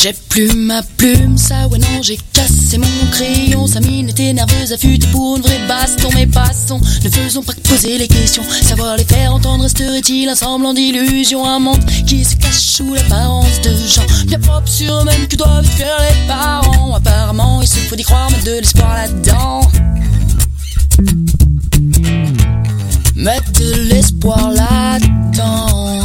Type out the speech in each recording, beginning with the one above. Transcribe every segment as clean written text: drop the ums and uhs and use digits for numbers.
J'ai plus ma plume, ça ouais non, j'ai cassé mon crayon. Sa mine était nerveuse, affûtée pour une vraie baston. Mais passons, ne faisons pas que poser les questions. Savoir les faire entendre, resterait-il un semblant d'illusion? Un monde qui se cache sous l'apparence de gens bien propres sur eux-mêmes que doivent faire les parents. Apparemment, il se faut d'y croire, mettre de l'espoir là-dedans. Mettre de l'espoir là-dedans.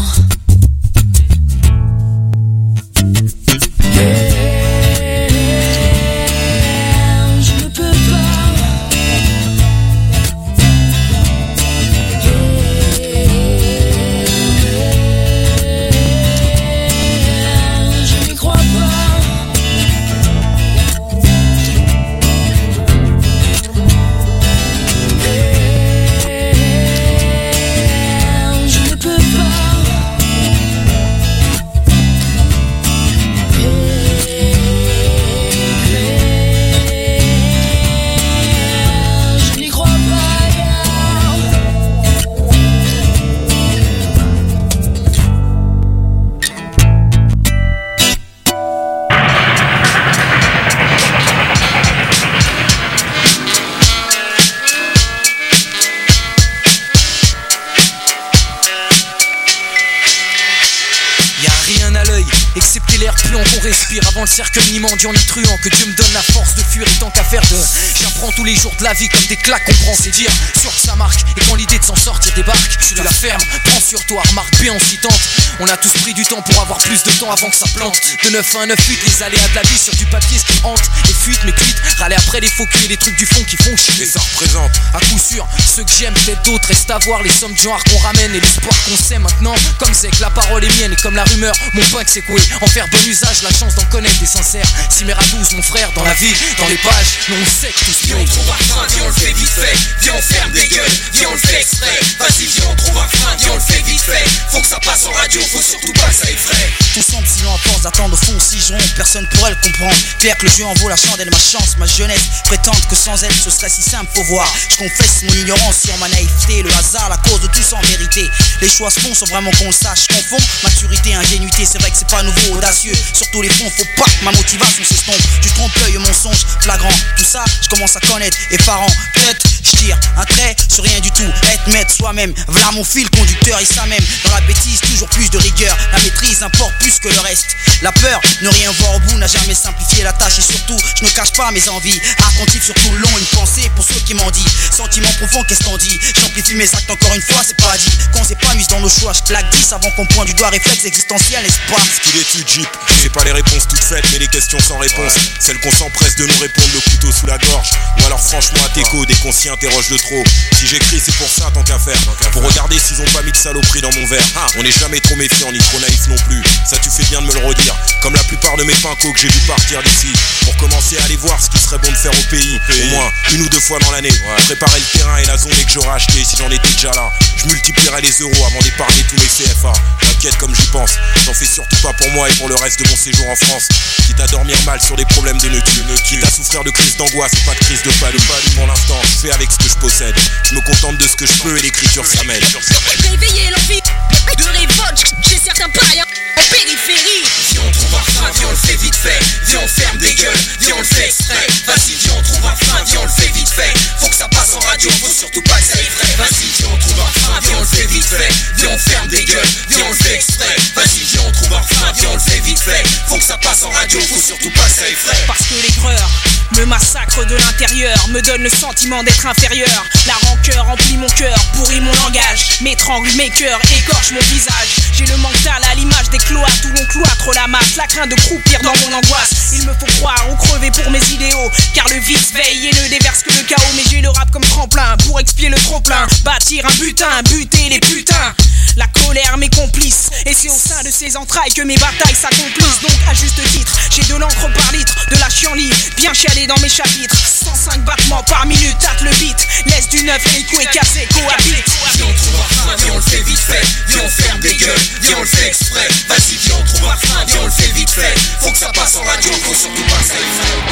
Avant le cercueil ni mendiant ni truand, que Dieu me donne la force de fuir et tant qu'à faire de. J'apprends tous les jours de la vie comme des claques, on prend, c'est dire sûr que ça marque. Et quand l'idée de s'en sortir débarque, je la ferme, prends sur toi, remarque bien, on s'y tente. On a tous pris du temps pour avoir plus de temps avant que ça plante. De 9 à 1, 9 8, les aléas de la vie sur du papier, ce qui hante. Les fuites, mes cuites, râler après les faux culs et les trucs du fond qui font chier. Et ça représente, à coup sûr, ceux que j'aime, peut-être d'autres, reste à voir les sommes de genre qu'on ramène et l'espoir qu'on sait maintenant. Comme c'est que la parole est mienne et comme la rumeur, mon pain que c'est coué. En faire bon usage, la chance d'en connaître des sincères. Ciméradouze, mon frère, dans la vie, dans les pages, nous on sait que tout se viens on trouve un frein, viens on le fait vite fait. Viens on ferme des gueules, viens on le fait exprès. Vas-y viens on trouve un frein, viens on le fait vite fait. Faut que ça passe en radio, faut surtout pas que ça effraie. Tout semble si long à force d'attendre au fond, si je ronde, personne pourrait le comprendre. Pierre que le jeu en vaut la chandelle, ma chance, ma jeunesse. Prétendre que sans elle ce serait si simple, faut voir. Je confesse mon ignorance sur ma naïveté. Le hasard, la cause de tout ça en vérité. Les choix se font sans vraiment qu'on le sache. Je confonds maturité, ingénuité, c'est vrai que c'est pas nouveau, audacieux. Surtout les fonds, faut pas que ma motivation s'estompe. Du trompe-l'œil, mensonge flagrant. Tout ça, je commence à connaître, effarant. Peut-être, je tire un trait sur rien du tout. Être maître soi-même, voilà mon fil conducteur et ça même. Dans la bêtise, toujours plus de rigueur. La maîtrise importe plus que le reste. La peur, ne rien voir au bout, n'a jamais simplifié la tâche. Et surtout, je ne cache pas mes envies. Attentif sur tout le long, une pensée pour ceux qui m'en disent. Sentiment profond, qu'est-ce qu'on dit? J'amplifie mes actes encore une fois, c'est pas dit. Quand on s'épanouisse dans nos choix, je claque 10 avant qu'on pointe du doigt réflexe existentiel, n'est-ce pas? Ce qu'il étudie, Jeep, c'est pas les réponses toutes faites, mais les questions sans réponse. Celles qu'on s'empresse de nous répondre le couteau sous la gorge. Ou alors franchement à t'écho, dès qu'on s'y interroge de trop. Si j'écris, c'est pour ça, tant qu'à faire. Pour regarder s'ils ont pas mis de saloperie dans mon verre. On n'est jamais trop méfiant, ni trop naïf non plus. Ça tu fais bien de me le redire. Comme la plupart de mes pincos que j'ai dû partir d'ici. Pour commencer à aller voir ce qui serait bon de faire au pays. Au moins, 1 ou 2 fois dans l'année. Préparer le terrain et la zone que j'aurais acheté si j'en étais déjà là. Je multiplierai les euros avant d'épargner tous mes CFA. T'inquiète comme j'y pense. J'en fais surtout pas pour moi et pour le reste de mon séjour en France. Quitte à dormir mal sur des problèmes de notu. Quitte à souffrir de crise d'angoisse et pas de crise de palud. Pour l'instant, je fais avec ce que je possède. Je me contente de ce que je peux et l'écriture ça m'aide. Réveiller l'envie de révolte chez certains païens en périphérie. Viens on trouve un frein, viens on le fait vite fait. Viens on ferme des gueules, viens on le fait exprès. Vas-y viens on trouve un frein, viens on le fait vite fait. Faut que ça passe en radio, faut surtout pas que ça effraie. Vas-y viens on trouve un frein, viens on le fait vite fait. Viens on ferme des gueules, viens on le fait exprès. Vas-y viens on trouve un frein, viens on le fait vite fait. Faut que ça passe en radio, faut surtout pas que ça effraie. Parce que l'aigreur me massacre de l'intérieur, me donne le sentiment d'être inférieur. La rancœur remplit mon cœur, pourrit mon langage, m'étrangle mes cœurs, écorche mon visage. J'ai le mental à l'image des cloîtres où l'on cloître la masse, la crainte de croupir dans mon angoisse. Il me faut croire ou crever pour mes idéaux, car le vice veille et ne déverse que le chaos. Mais j'ai le rap comme tremplin pour expier le trop-plein, bâtir un butin, buter les putains. La colère mes complices, et c'est au sein de ces entrailles que mes batailles s'accomplissent. Donc à juste titre, j'ai de l'encre par litre, de la chienlit, bien chialée dans mes chapitres. 105 battements par minute, tâte le beat, laisse du neuf, écho et cassé, cohabite. Viens on trouve un frein, viens on le fait vite fait. Viens on ferme des gueules, viens on le fait exprès. Vas-y viens on trouve un frein, viens on le fait vite fait. Faut que ça passe en radio, faut surtout pas que ça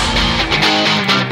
effraie.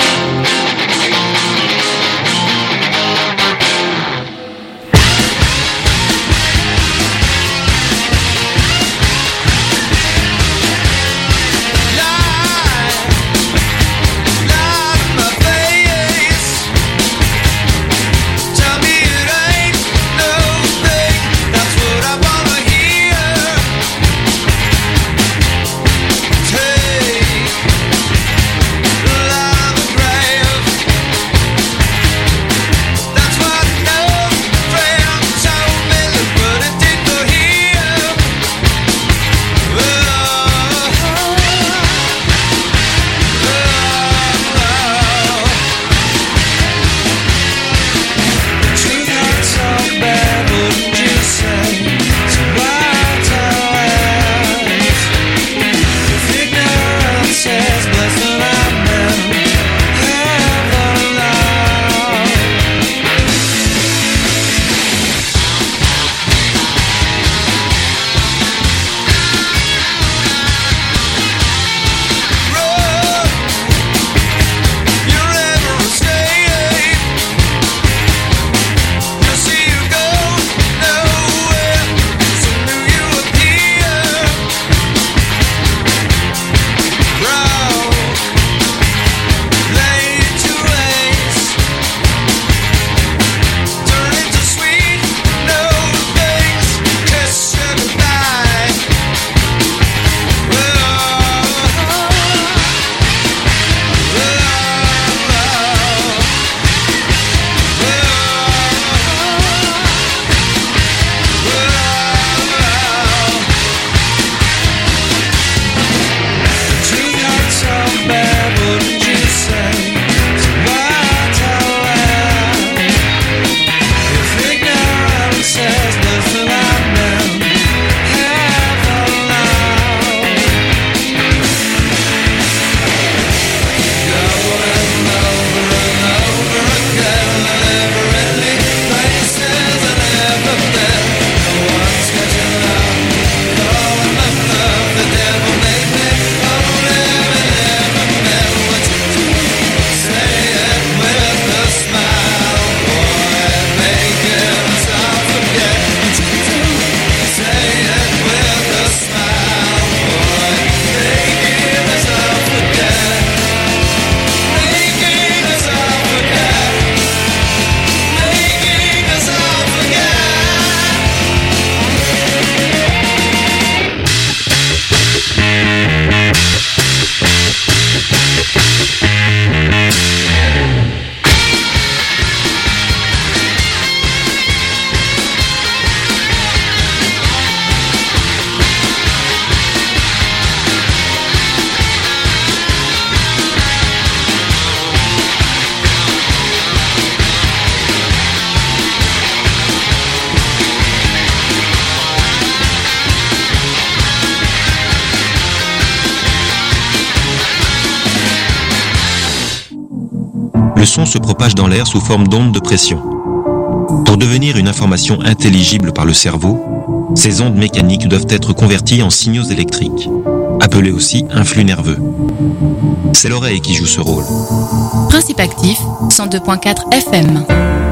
Le son se propage dans l'air sous forme d'ondes de pression. Pour devenir une information intelligible par le cerveau, ces ondes mécaniques doivent être converties en signaux électriques, appelés aussi influx nerveux. C'est l'oreille qui joue ce rôle. Principe actif, 102.4 FM.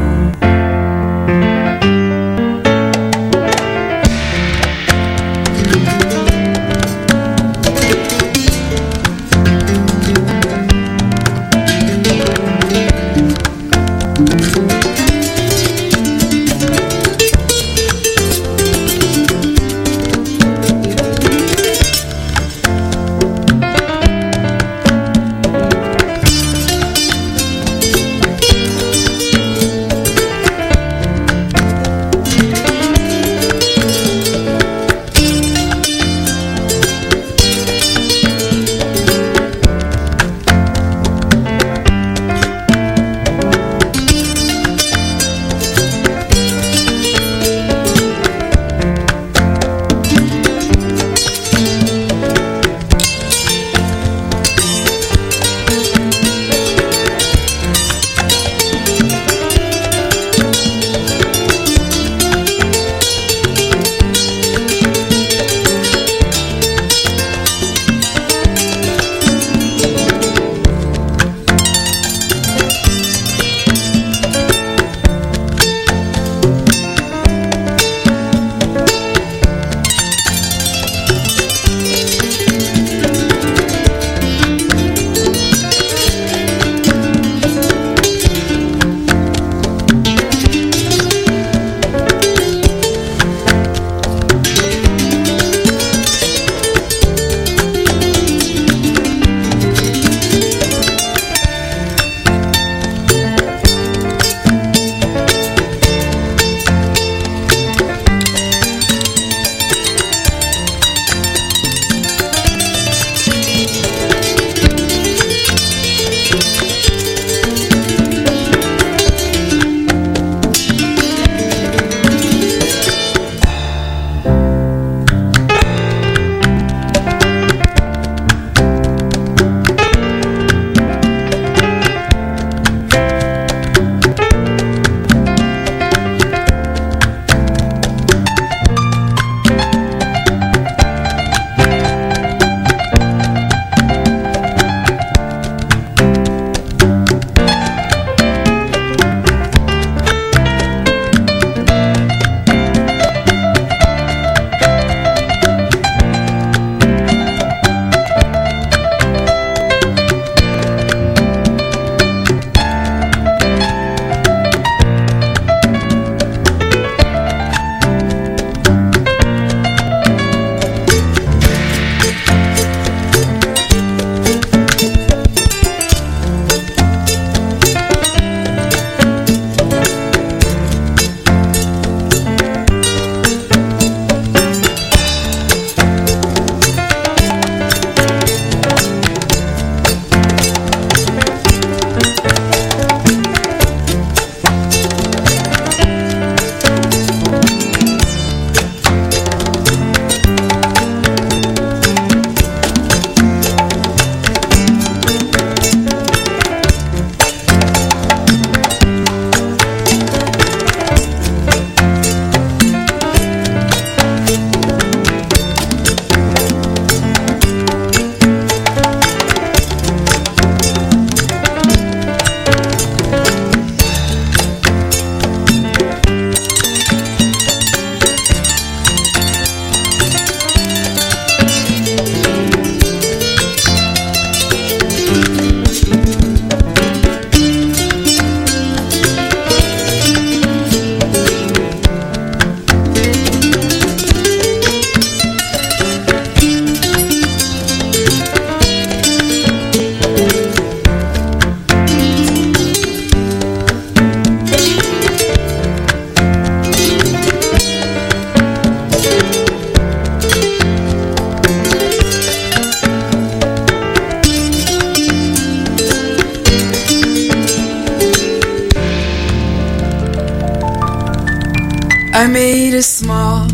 I made a small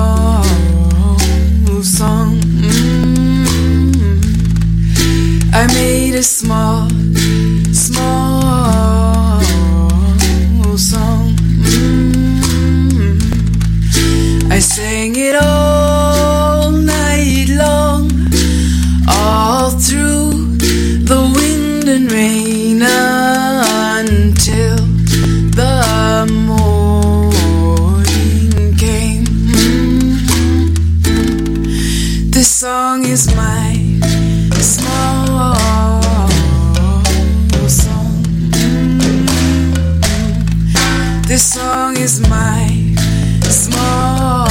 song. I made a small song. I sang it all night long, all through the wind and rain, until the morning came. This song is my small song. This song is my small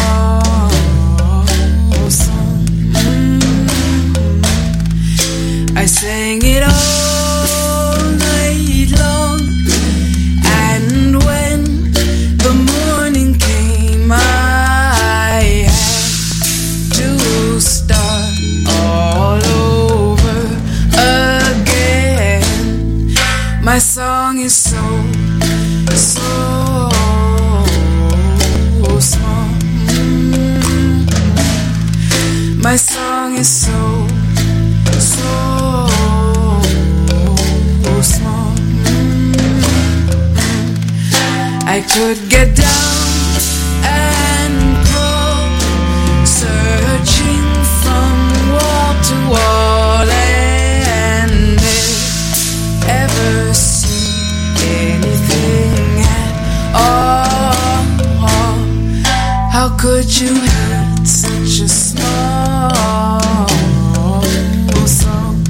song. I sang it all night long, and when the morning came, I had to start all over again. My song is so small. My song is so small. I could get down and crawl, searching from wall to wall, and ever see anything at all. How could you hate such a small song?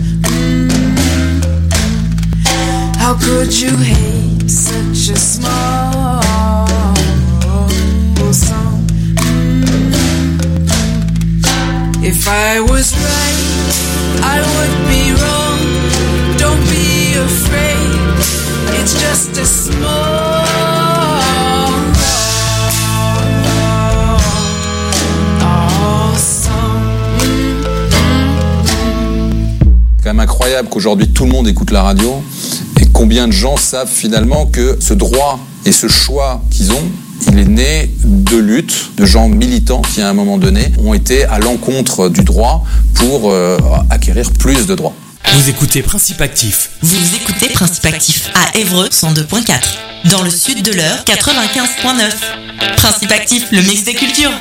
How could you hate such a small song? If I was right, I would be wrong. Don't be afraid, it's just a small C'est quand même incroyable qu'aujourd'hui tout le monde écoute la radio, et combien de gens savent finalement que ce droit et ce choix qu'ils ont, il est né de luttes, de gens militants qui à un moment donné ont été à l'encontre du droit pour acquérir plus de droits. Vous écoutez Principe Actif. Vous écoutez Principe Actif à Évreux 102.4. Dans le sud de l'Eure 95.9. Principe Actif, le mix des cultures.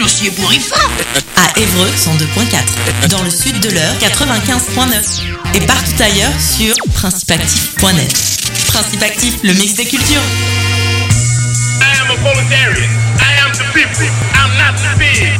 financier bourrifard. À Évreux 102.4, dans le sud de l'Eure 95.9 et partout ailleurs sur principeactif.net. Principe Actif, le mix des cultures. I am a proletariat. I am the people. I'm not the big.